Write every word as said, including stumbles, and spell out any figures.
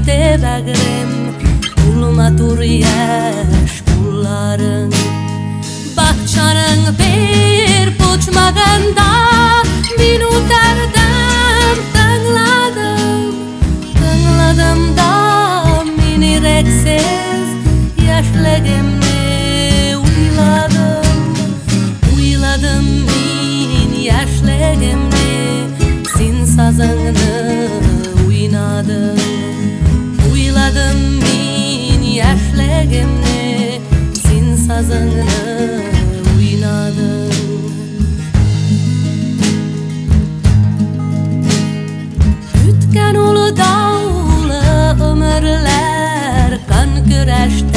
düşte bagrim, bulmatur yaş pullarың. Bakçanın bir puçmaganda min utardım, tangladım, tangladım da meni reksiz yaşligimni uyladım, uyladım min yaşligimni, sin sazыңni uynadım, uyladım min yaşligimni, sin sazыңni uynadım. Ütken ulu dağlı ömürler kan güreşte